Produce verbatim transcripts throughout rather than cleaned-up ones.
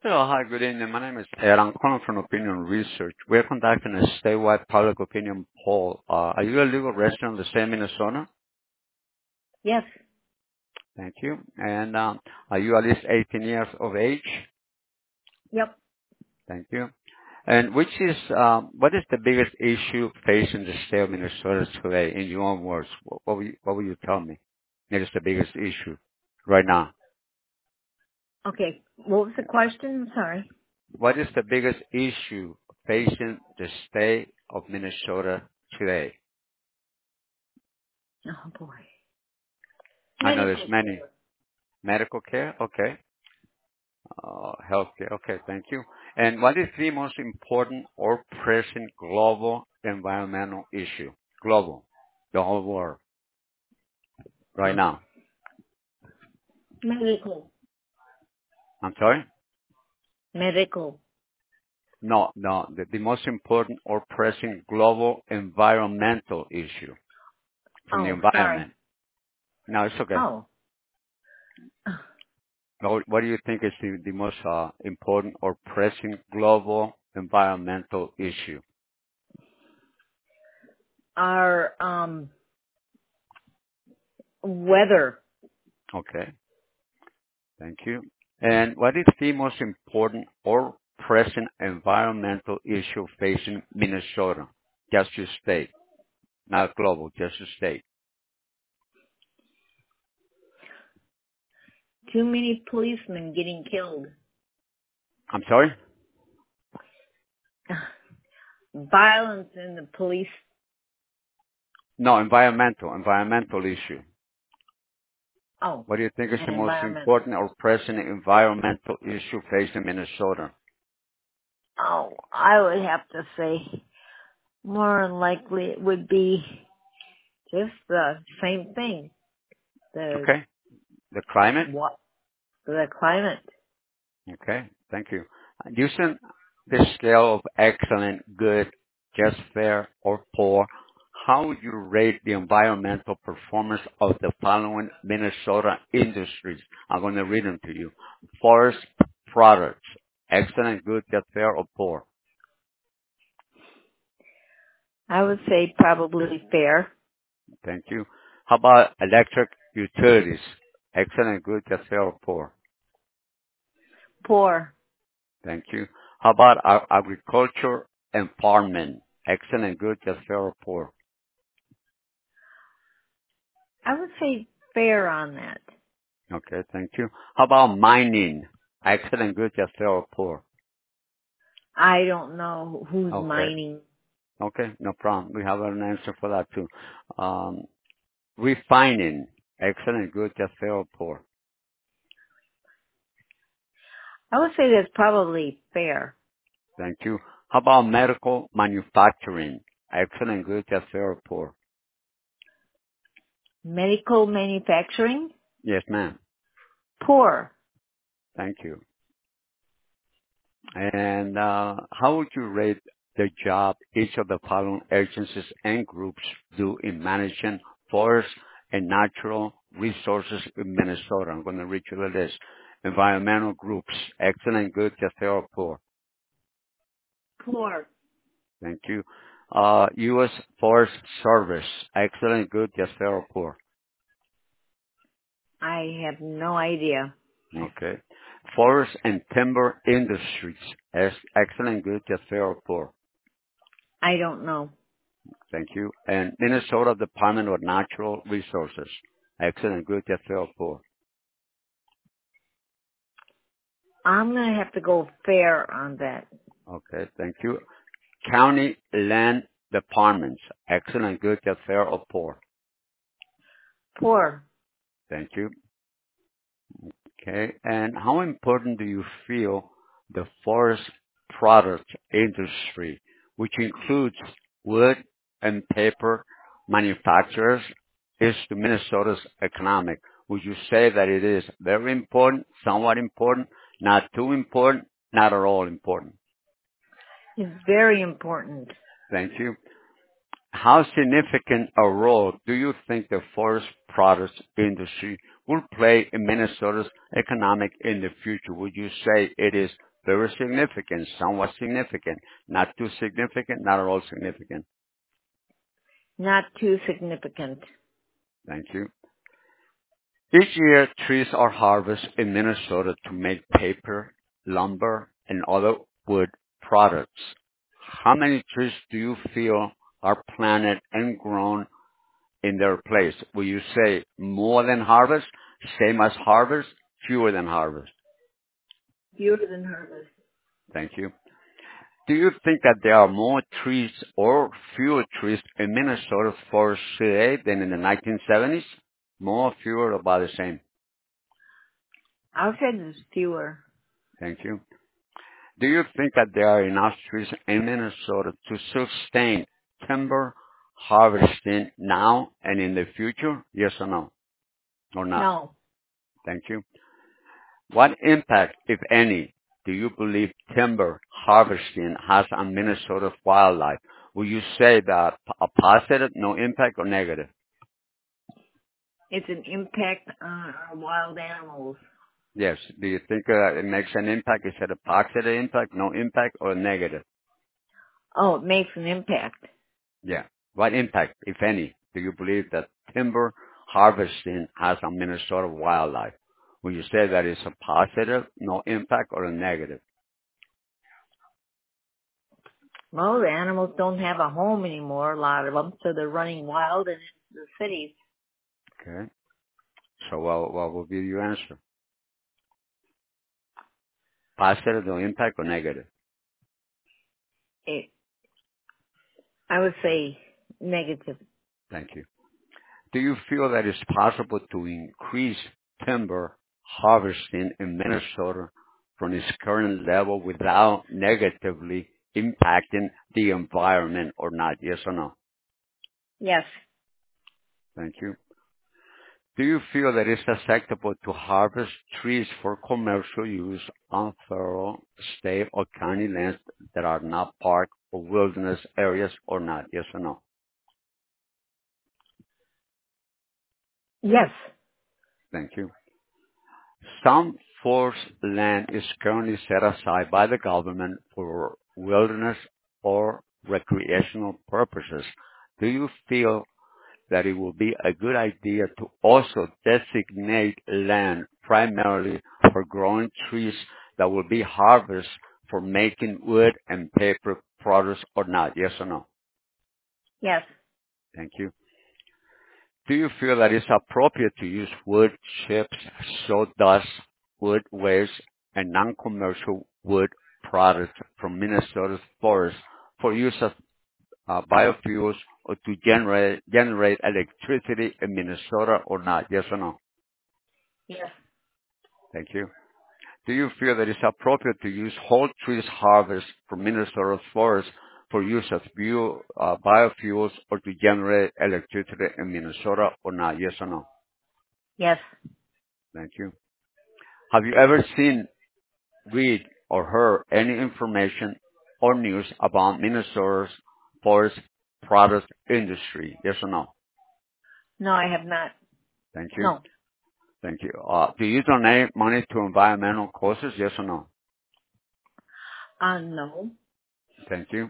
Hello. Hi, good evening. My name is Ed. I'm calling from Opinion Research. We're conducting a statewide public opinion poll. Uh, are you a legal resident of the state of Minnesota? Yes. Thank you. And um, are you at least eighteen years of age? Yep. Thank you. And which is, um, what is the biggest issue facing the state of Minnesota today, in your own words? What, what, will, you, what will you tell me? That is the biggest issue right now. Okay. What was the question? Sorry. What is the biggest issue facing the state of Minnesota today? Oh boy. I know there's Medical many. care. Medical care? Okay. Uh, healthcare. Okay, thank you. And what is the most important or present global environmental issue? Global. The whole world. Right now. Medical. I'm sorry? Medical. No, no. The, the most important or present global environmental issue from the Oh, sorry. environment. No, it's okay. Oh. What what do you think is the, the most uh, important or pressing global environmental issue? Our um weather. Okay. Thank you. And what is the most important or present environmental issue facing Minnesota? Just your state, not global, just your state. Too many policemen getting killed. I'm sorry? Violence in the police. No, environmental, environmental issue. Oh, What do you think is and the most environment. important or present environmental issue facing Minnesota? Oh, I would have to say more than likely it would be just the same thing. The Okay. The climate? what? The climate. Okay, thank you. Using the scale of excellent, good, just fair, or poor, how would you rate the environmental performance of the following Minnesota industries? I'm going to read them to you. Forest products, excellent, good, just fair, or poor? I would say probably fair. Thank you. How about electric utilities? Excellent, good, just fair, or poor? Poor. Thank you. How about our agriculture and farming? Excellent, good, just fair, or poor? I would say fair on that. Okay, thank you. How about mining? Excellent, good, just fair, or poor? I don't know who's Okay, mining. okay, no problem. We have an answer for that too. Um, refining. Excellent, good, just fair, or poor? I would say that's probably fair. Thank you. How about medical manufacturing? Excellent, good, just fair, or poor? Medical manufacturing? Yes, ma'am. Poor. Thank you. And uh, how would you rate the job each of the following agencies and groups do in managing forests and natural resources in Minnesota? I'm going to read you the list. Environmental groups, excellent, good, just fair, or poor. Poor. Thank you. Uh, U S. Forest Service, excellent, good, just fair, or poor. I have no idea. Okay. Forest and timber industries, ex- excellent, good, just fair, or poor. I don't know. Thank you. And Minnesota Department of Natural Resources. Excellent. Good. Just fair or poor. I'm going to have to go fair on that. Okay. Thank you. County Land Departments. Excellent. Good. Just fair or poor. Poor. Thank you. Okay. And how important do you feel the forest product industry, which includes wood and paper manufacturers, is to Minnesota's economic? Would you say that it is very important, somewhat important, not too important, not at all important? It's very important. Thank you. How significant a role do you think the forest products industry will play in Minnesota's economic in the future? Would you say it is very significant, somewhat significant, not too significant, not at all significant. Not too significant. Thank you. Each year, trees are harvested in Minnesota to make paper, lumber, and other wood products. How many trees do you feel are planted and grown in their place? Will you say more than harvest, same as harvest, fewer than harvest? Fewer than harvest. Thank you. Do you think that there are more trees or fewer trees in Minnesota forests today than in the nineteen seventies? More, fewer, or about the same? I would say there's fewer. Thank you. Do you think that there are enough trees in Minnesota to sustain timber harvesting now and in the future? Yes or no? Or not? No. Thank you. What impact, if any, do you believe timber harvesting has on Minnesota's wildlife? Will you say that a positive, no impact, or negative? It's an impact on our wild animals. Yes. Do you think uh, it makes an impact? Is it a positive impact, no impact, or negative? Oh, it makes an impact. Yeah. What impact, if any, do you believe that timber harvesting has on Minnesota wildlife? Will you say that it's a positive, no impact, or a negative? Well, the animals don't have a home anymore, a lot of them, so they're running wild and into the cities. Okay. So what, what will be your answer? Positive, no impact, or negative? It, I would say negative. Thank you. Do you feel that it's possible to increase timber harvesting in Minnesota from its current level without negatively impacting the environment or not? Yes or no? Yes. Thank you. Do you feel that it's acceptable to harvest trees for commercial use on federal, state, or county lands that are not park or wilderness areas or not? Yes or no? Yes. Thank you. Some forest land is currently set aside by the government for wilderness or recreational purposes. Do you feel that it will be a good idea to also designate land primarily for growing trees that will be harvested for making wood and paper products or not? Yes or no? Yes. Thank you. Do you feel that it's appropriate to use wood chips, sawdust, wood waste, and non-commercial wood products from Minnesota's forests for use as uh, biofuels or to generate generate electricity in Minnesota or not? Yes or no? Yes. Thank you. Do you feel that it's appropriate to use whole trees harvest from Minnesota's forests for use as bio, uh, biofuels or to generate electricity in Minnesota or not? Yes or no? Yes. Thank you. Have you ever seen, read, or heard any information or news about Minnesota's forest product industry? Yes or no? No, I have not. Thank you. No. Thank you. Uh, do you donate money to environmental causes? Yes or no? Uh, no. Thank you.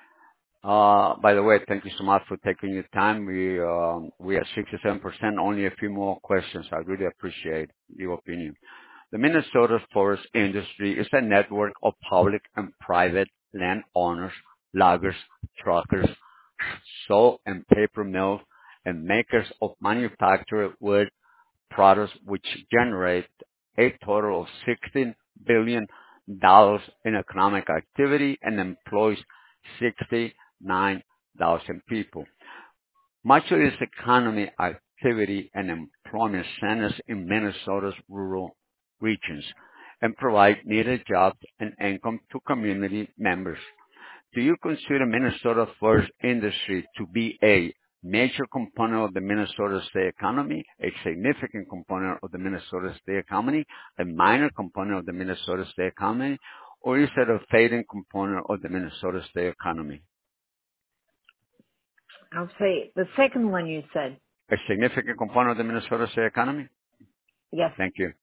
Uh, by the way, thank you so much for taking your time. We, um, we are sixty-seven percent, only a few more questions. I really appreciate your opinion. The Minnesota forest industry is a network of public and private landowners, loggers, truckers, saw and paper mills, and makers of manufactured wood products which generate a total of sixteen billion dollars in economic activity and employs sixty-nine thousand people. Much of this economy activity and employment centers in Minnesota's rural regions and provide needed jobs and income to community members. Do you consider Minnesota forest industry to be a major component of the Minnesota state economy, a significant component of the Minnesota state economy, a minor component of the Minnesota state economy, or is it a fading component of the Minnesota state economy? I'll say the second one you said. A significant component of the Minnesota state economy? Yes. Thank you.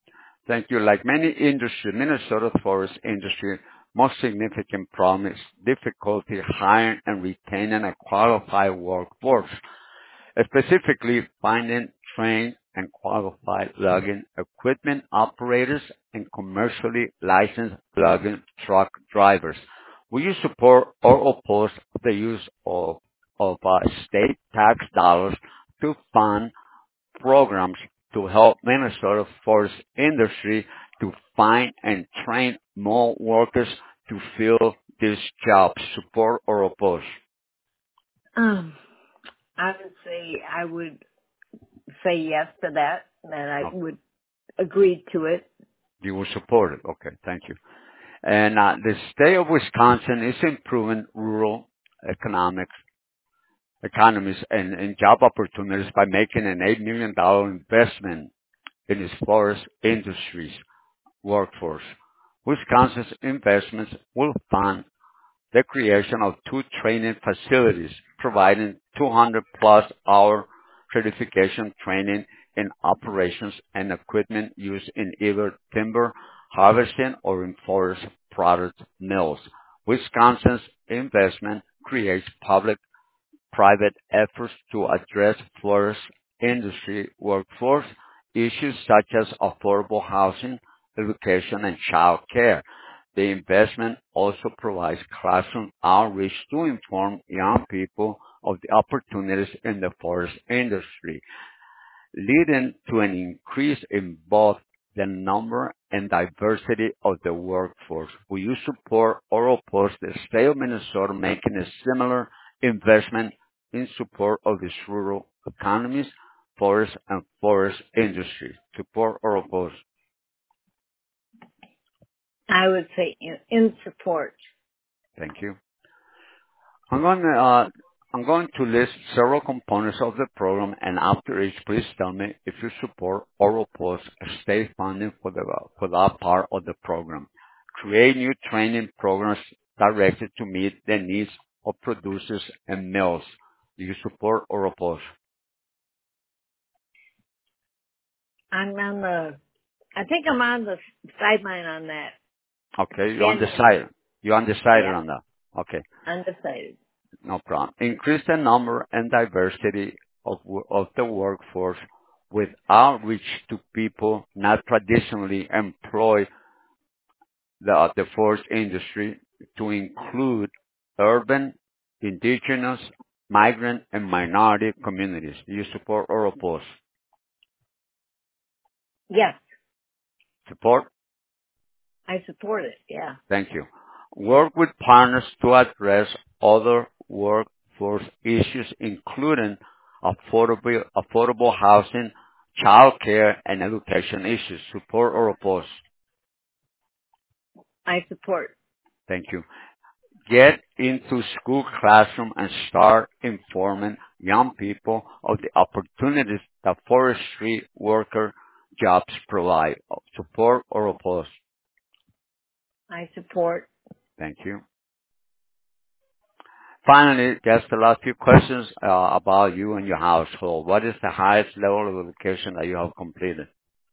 Thank you. Like many industries, Minnesota forest industry most significant problem is difficulty hiring and retaining a qualified workforce, specifically finding trained and qualified logging equipment operators and commercially licensed logging truck drivers. Will you support or oppose the use of, of uh, state tax dollars to fund programs to help Minnesota forest industry to find and train more workers to fill these jobs? Support or oppose? Um, I would say I would say yes to that, and I No, would agree to it. you will support it. Okay, thank you. And uh, the state of Wisconsin is improving rural economics, economies and, and job opportunities by making an eight million dollars investment in its forest industries workforce. Wisconsin's investments will fund the creation of two training facilities, providing two hundred plus hour certification training in operations and equipment used in either timber harvesting or in forest product mills. Wisconsin's investment creates public private efforts to address forest industry workforce issues such as affordable housing, education, and child care. The investment also provides classroom outreach to inform young people of the opportunities in the forest industry, leading to an increase in both the number and diversity of the workforce. Will you support or oppose the state of Minnesota making a similar investment in support of its rural economies, forest and forest industry? Support or oppose? I would say in, in support. Thank you. I'm going to, uh, I'm going to list several components of the program, and after each, please tell me if you support or oppose state funding for the for that part of the program. Create new training programs directed to meet the needs of producers and mills. Do you support or oppose? I'm on the, I think I'm on the sideline on that. Okay, you're Standing. undecided. You're undecided Yeah, on that. Okay. undecided. No problem. Increase the number and diversity of, wo- of the workforce with outreach to people not traditionally employed the, the forest industry to include urban, indigenous, migrant, and minority communities. Do you support or oppose? Yes, Support? I support it. Yeah. Thank you. Work with partners to address other workforce issues, including affordable, affordable housing, childcare, and education issues. Support or oppose? I support. Thank you. Get into school classroom and start informing young people of the opportunities that forestry worker jobs provide. Support or oppose? I support. Thank you. Finally, just the last few questions uh, about you and your household. What is the highest level of education that you have completed?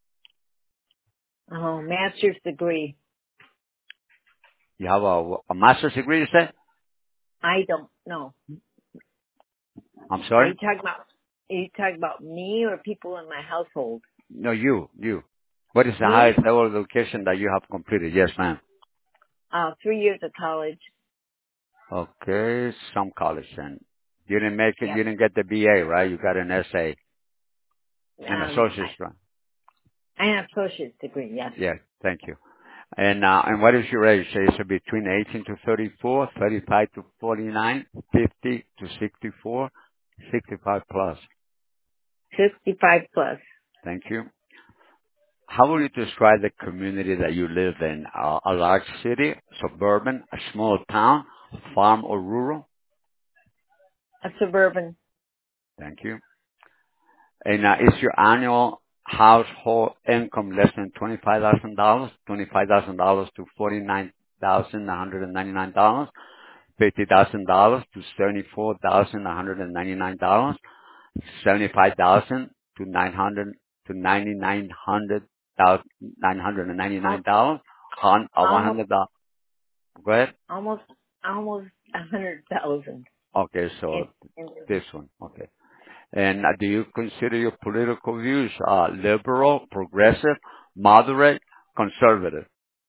Oh, master's degree. You have a, a master's degree, you said? I don't know. I'm Are you sorry? talking about, are you talking about me or people in my household? No, you, you. What is the Me? highest level of education that you have completed? Yes, ma'am. Uh, three years of college. Okay, some college then. You didn't make it, Yep. you didn't get the B A, right? You got an S A, an Um, associate's, I, right? I have associate's degree. Yes. Yes, thank you. And uh, and what is your age? So it's between eighteen to thirty-four, thirty-five to forty-nine, fifty to sixty-four, sixty-five plus. fifty-five plus. Thank you. How would you describe the community that you live in? Uh, a large city, suburban, a small town, farm or rural? A suburban. Thank you. And uh, is your annual household income less than twenty-five thousand dollars? twenty-five thousand dollars to forty-nine thousand one hundred ninety-nine dollars? fifty thousand dollars to seventy-four thousand one hundred ninety-nine dollars, seventy-five thousand to nine hundred to ninety-nine hundred nine hundred ninety-nine Al- dollars, uh, almost, one hundred dollars. Go ahead. almost, almost a hundred thousand. Okay, In, so in, this one. Okay. And uh, do you consider your political views uh, liberal, progressive, moderate, conservative?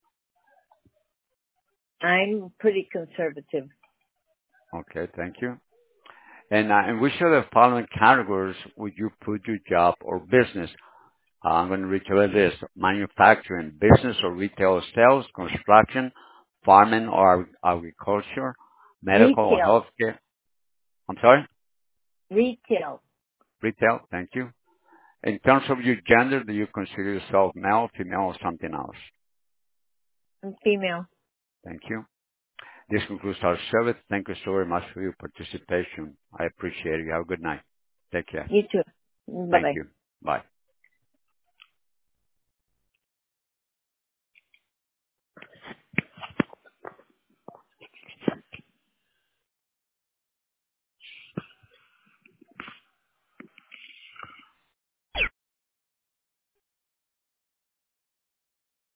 I'm pretty conservative. Okay, thank you. And uh, in which of the following categories would you put your job or business? Uh, I'm going to read you a list: manufacturing, business or retail sales, construction, farming or ag- agriculture, medical or Retail, healthcare. I'm sorry, retail, retail. Thank you. In terms of your gender, do you consider yourself male, female, or something else? and female. Thank you. This concludes our service. Thank you so very much for your participation. I appreciate it. You have a good night. Take care. You too. Bye Thank bye. you. Bye.